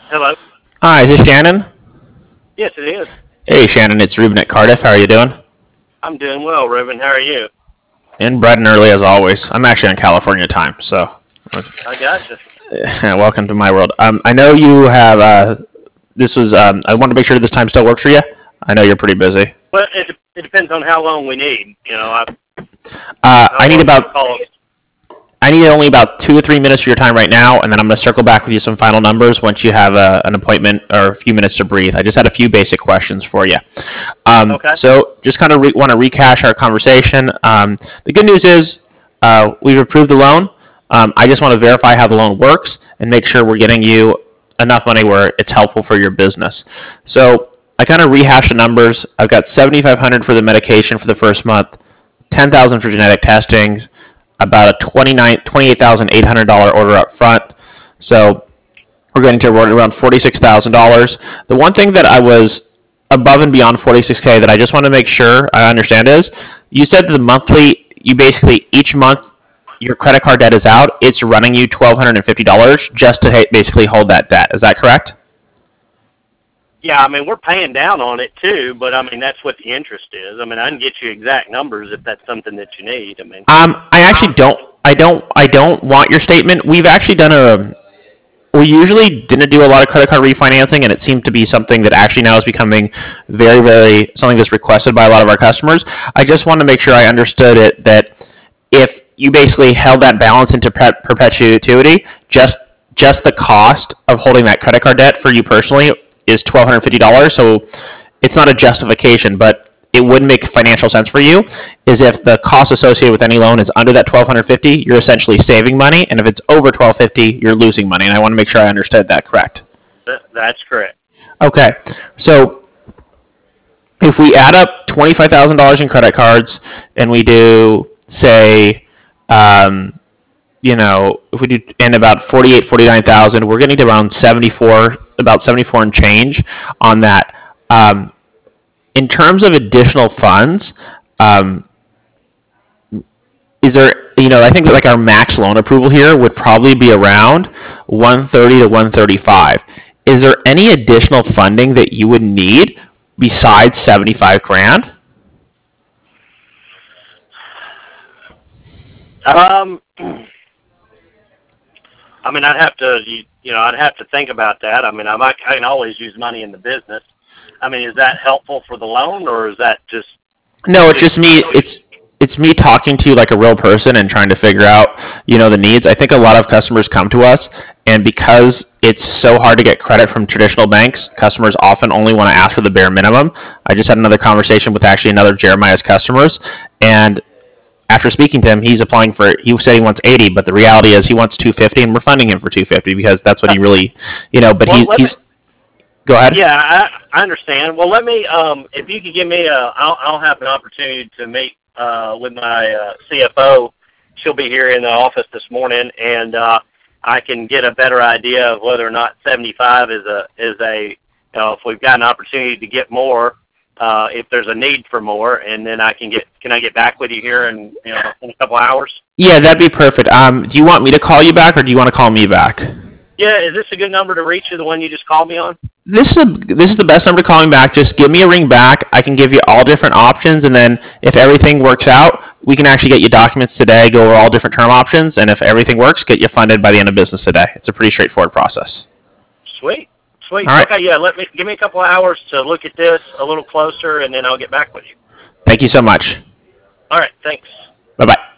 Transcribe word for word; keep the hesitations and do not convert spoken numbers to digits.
Hello. Hi, is this Shannon? Yes, it is. Hey, Shannon, it's Ruben at Cardiff. How are you doing? I'm doing well, Reuben. How are you? In bright and early as always. I'm actually on California time, so I gotcha. welcome to my world. Um, I know you have. Uh, this was. Um, I want to make sure this time still works for you. I know you're pretty busy. Well, it, it depends on how long we need. You know, I, Uh, how I need long you about. call. I need only about two or three minutes of your time right now, and then I'm going to circle back with you some final numbers once you have a, an appointment or a few minutes to breathe. I just had a few basic questions for you. Um, Okay. so, just kind of re- want to recash our conversation. Um, the good news is uh, we've approved the loan. Um, I just want to verify how the loan works and make sure we're getting you enough money where it's helpful for your business. So, I kind of rehashed the numbers. I've got seventy-five hundred dollars for the medication for the first month, ten thousand dollars for genetic testing, about a twenty-nine, twenty-eight thousand eight hundred dollars order up front. So we're going to around forty-six thousand dollars. The one thing that I was above and beyond forty-six K that I just want to make sure I understand is you said the monthly, you basically each month your credit card debt is out, it's running you one thousand two hundred fifty dollars just to basically hold that debt. Is that correct? Yeah, I mean we're paying down on it too, but I mean that's what the interest is. I mean I can get you exact numbers if that's something that you need. I mean. Um, I actually don't. I don't. I don't want your statement. We've actually done a we usually didn't do a lot of credit card refinancing, and it seemed to be something that actually now is becoming very, very something that's requested by a lot of our customers. I just wanted to make sure I understood it that if you basically held that balance into perpetuity, just just the cost of holding that credit card debt for you personally is one thousand two hundred fifty dollars. So it's not a justification, but it would make financial sense for you is if the cost associated with any loan is under that twelve fifty, you're essentially saving money, and if it's over twelve fifty, you're losing money. And I want to make sure I understood that correct. That, that's correct. Okay, so if we add up twenty-five thousand dollars in credit cards and we do say, um, you know, if we do end about forty-eight, forty-nine thousand, we're getting to around seventy-four, about seventy-four and change on that. Um, in terms of additional funds, um, is there, you know, I think that like our max loan approval here would probably be around one thirty to one thirty-five. Is there any additional funding that you would need besides seventy-five grand? Um, I mean I'd have to you, you know I'd have to think about that. I mean I might I can always use money in the business. I mean is that helpful for the loan or is that just No, it's just me. It's it's me talking to you like a real person and trying to figure out, you know, the needs. I think a lot of customers come to us, and because it's so hard to get credit from traditional banks, customers often only want to ask for the bare minimum. I just had another conversation with actually another Jeremiah's customers, and after speaking to him, he's applying for. He said he wants eighty, but the reality is he wants two fifty, and we're funding him for two fifty because that's what he really, you know. But well, he, he's. Go ahead. Yeah, I, I understand. Well, let me, um, if you could give me a, I'll, I'll have an opportunity to meet uh, with my uh, C F O. She'll be here in the office this morning, and uh, I can get a better idea of whether or not seventy-five is a, is a, you know, if we've got an opportunity to get more, uh, if there's a need for more, and then I can get, can I get back with you here in, you know, in a couple hours? Yeah, that'd be perfect. Um, do you want me to call you back, or do you want to call me back? Yeah, is this a good number to reach you, the one you just called me on? This is a, this is the best number to call me back. Just give me a ring back. I can give you all different options, and then if everything works out, we can actually get you documents today, go over all different term options, and if everything works, get you funded by the end of business today. It's a pretty straightforward process. Sweet. Sweet. All right. Okay, yeah, let me give me a couple of hours to look at this a little closer, and then I'll get back with you. Thank you so much. All right, thanks. Bye-bye.